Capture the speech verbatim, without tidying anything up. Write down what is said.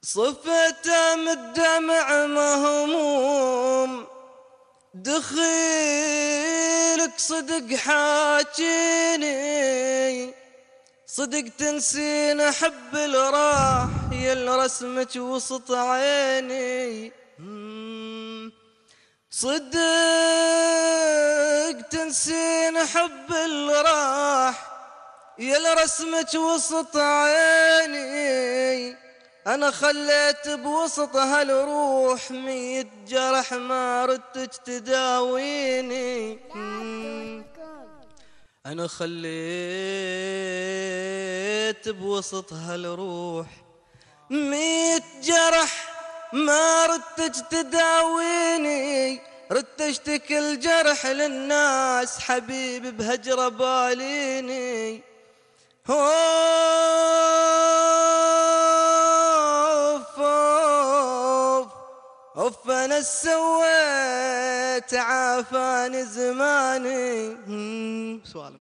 صفته من الدمع مهموم، دخيلك صدق حاجيني، صدق تنسين احب الراح يا الرسمك وسط عيني. صدق تنسين احب الراح يا الرسمك وسط عيني. انا خليت بوسط هالروح ميت جرح ما ردتك تداويني. انا خليت بوسط هالروح ميت جرح ما ردتك تداويني. ردت اشتكي الجرح للناس حبيبي بهجره باليني. اوف اوف اوف انا سويت عافاني زماني. سؤال